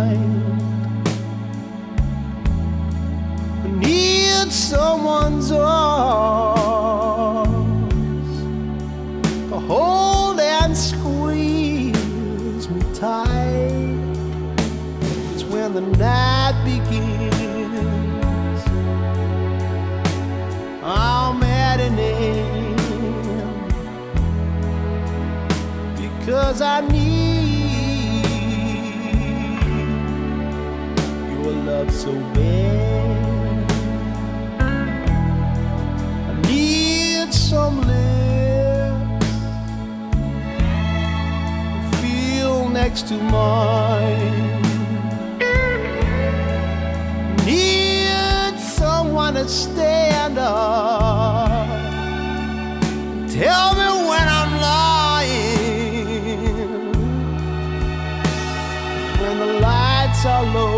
mind. I need someone's arms to hold and squeeze me tight. It's when the night begins, I'm at an end, because I need your love so bad. I need some lips to feel next to mine. Need someone to stand up, tell me when I'm lying, when the lights are low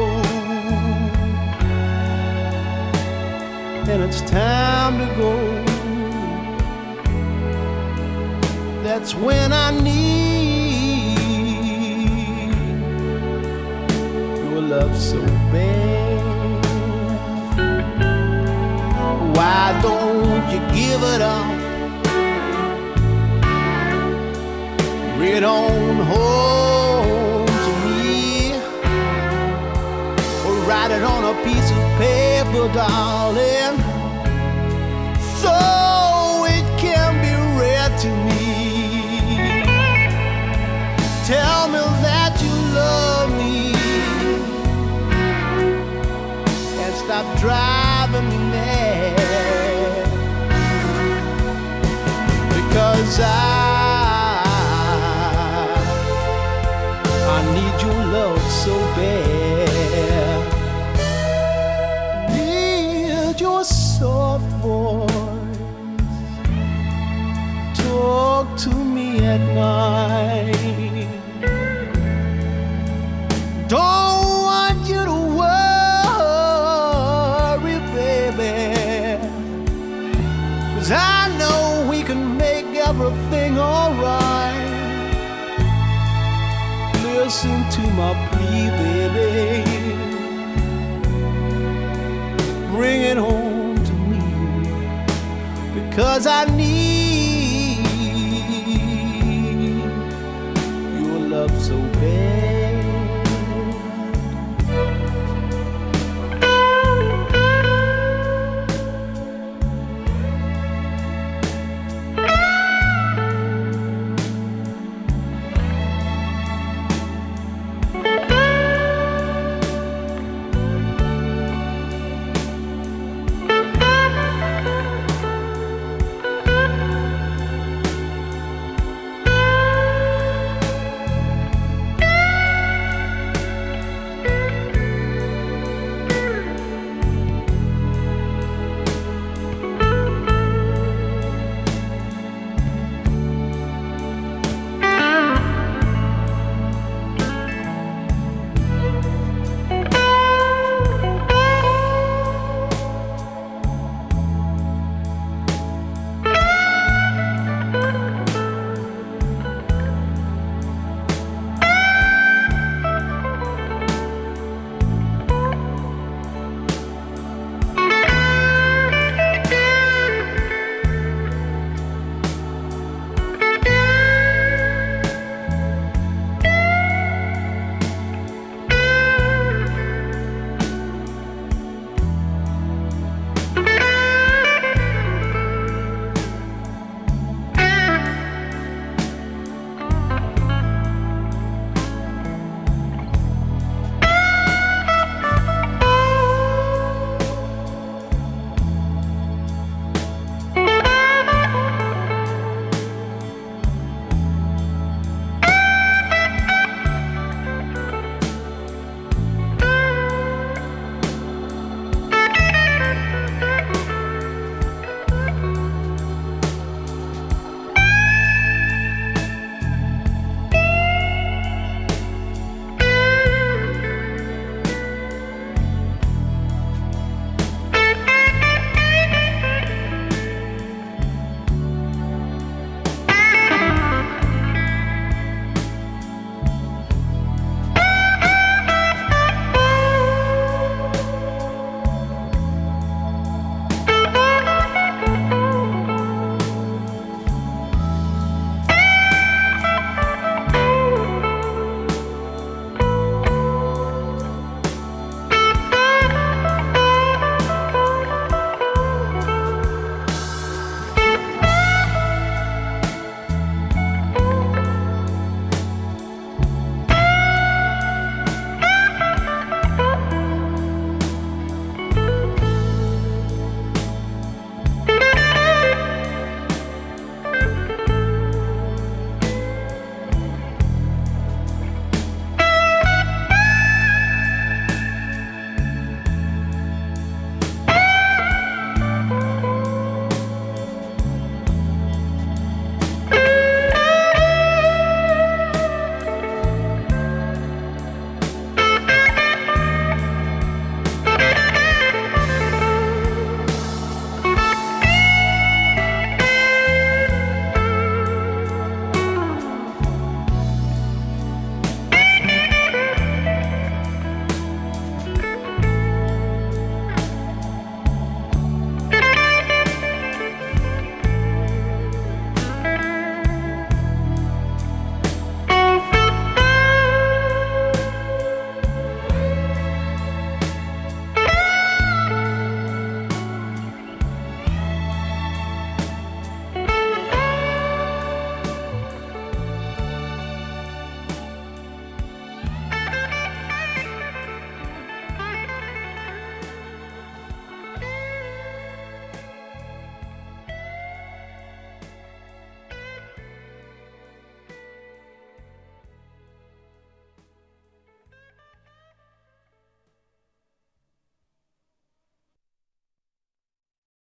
and it's time to go. That's when I need your love so bad. Why don't you give it up? Bring it on home to me, or write it on a piece of paper, darling, so it can be read to me. Tell me that you love me and stop driving me mad, because I need your love so bad. Need your soft voice, talk to me at night. Don't want you to worry, baby, 'cause I know we can make everything alright. Listen to my plea, baby, bring it home to me, because I need